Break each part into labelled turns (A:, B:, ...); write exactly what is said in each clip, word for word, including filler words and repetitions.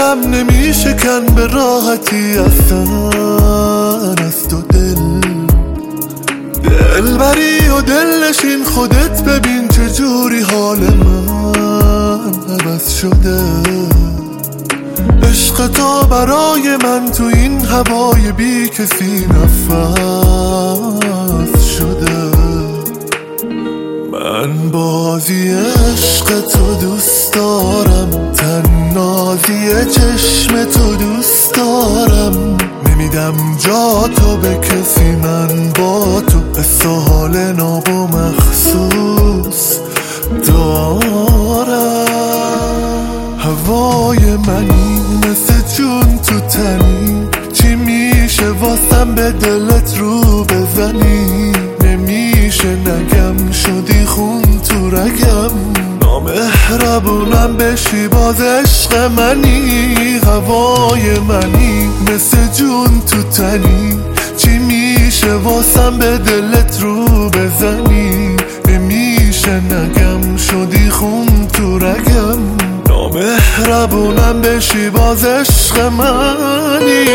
A: دلم نمیشکن به راحتی اصلا از تو دل دل بری و دل نشین خودت ببین چجوری حال من عوض شده. عشق تو برای من تو این هوای بی کسی نفس شده. من بازی عشق تو دوست دارم، تنازی چشم تو دوست دارم، نمیدم جا تو به کسی، من با تو حال ناب و مخصوص دارم. هوای منی مثل جون تو تنی، چی میشه واسم به دلت رو بزنی؟ نمیشه نگم شدی خون تو رگم، نامهربونم بشی باز عشق منی. هوای منی مثل جون تو تنی، چی میشه واسم به دلت رو بزنی؟ نمیشه نگم شدی خون تو رگم، نامهربونم بشی باز عشق منی.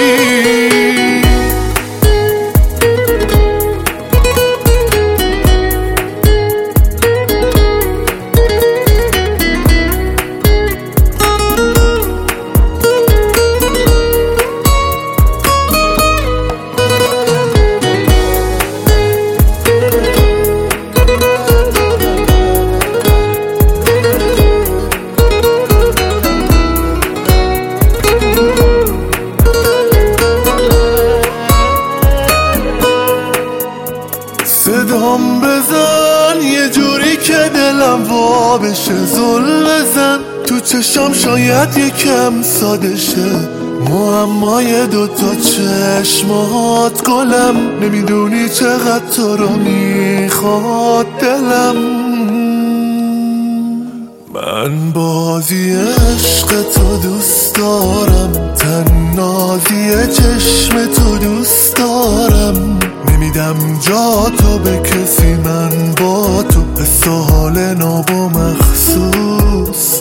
A: صدام بزن یه جوری که دلم وا بشه، زل بزن تو چشام شاید یکم ساده شه. معمای دوتا چشمات گلم، نمیدونی چقدر تو رو میخواد دلم. من بازی عشق تو دوست دارم، تنازی چشم تو دوست دارم، نمیدم جا تو به کسی، من با تو حال ناب و مخصوص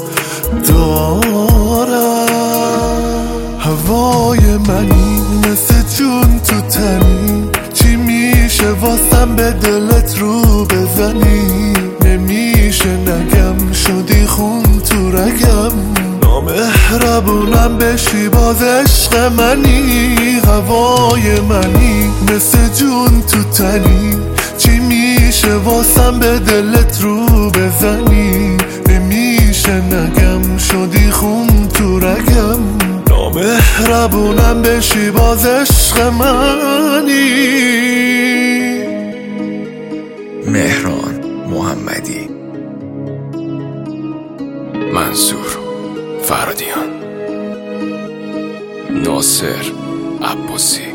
A: دارم. هوای منی مثل جون تو تنی، چی میشه واسم به دلت رو بزنی؟ نمیشه نگم شدی خون تو رگم، نامهربونم بشی باز عشق منی. هوای منی مثل جون تو تنی، چی میشه واسم به دلت رو بزنی؟ نمیشه نگم شدی خون تو رگم، نامهربونم بشی باز عشق منی.
B: مهران محمدی، منصور فرادیان، ناصر عباسی.